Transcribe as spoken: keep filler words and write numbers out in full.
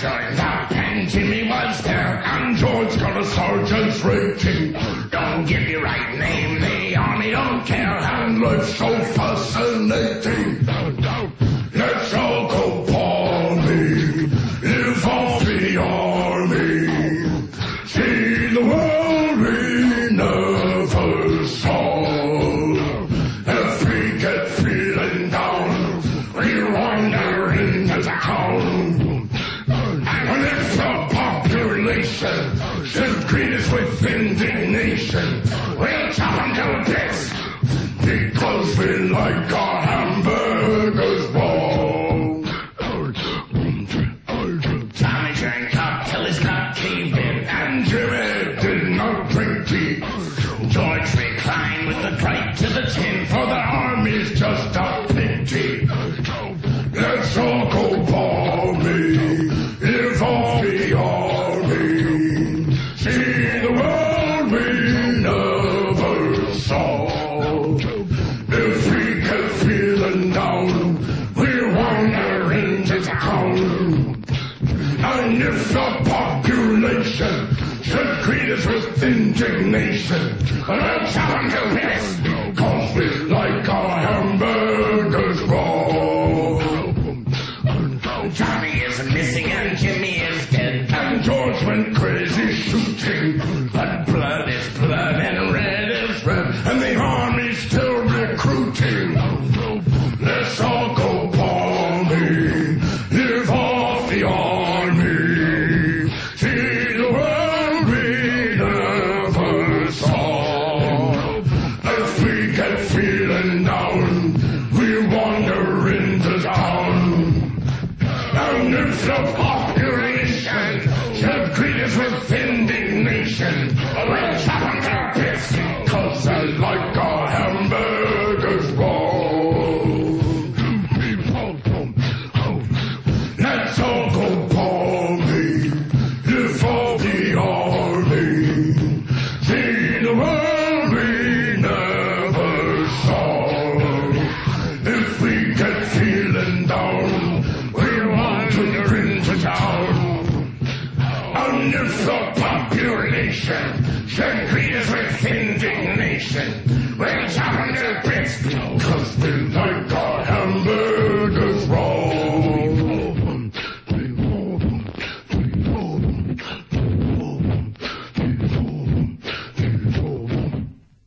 joined up and Jimmy was there, and George got a sergeant's rating. Don't give your right name, the army don't care, and life's so fascinating. Let's all go balmy, live off the army, see the world we never saw. If we get feeling down, we wander into town, and if the population should greet us with indignation, we'll chop them to bits, because we like our hamburgers raw. Tommy drank up till his gut caved in, and Jimmy did not drink tea. George reclined with the pipe to the chin, for the army's just a pity. Let's all go balmy, live off the army, see the world we never saw. If we get feeling down, we wander into town, and if the population should greet us with indignation, let's have them to bits, cause we like our hamburgers raw. Johnny is missing and Jimmy is dead, and George went crazy shooting, but blood is blood and red is red, and the army's still recruiting. Let's all go balmy, live off the army, see the world we never saw. If we get feeling down, we wander into town, and if the population should greet us with indignation, we'll chop them to bits, cause they like our hamburgers raw. Let's all go balmy, live for the army, see the world we never saw. If we get feeling down, we want to get into town, and if the population should greet us with indignation, we'll chop them to bits, cause we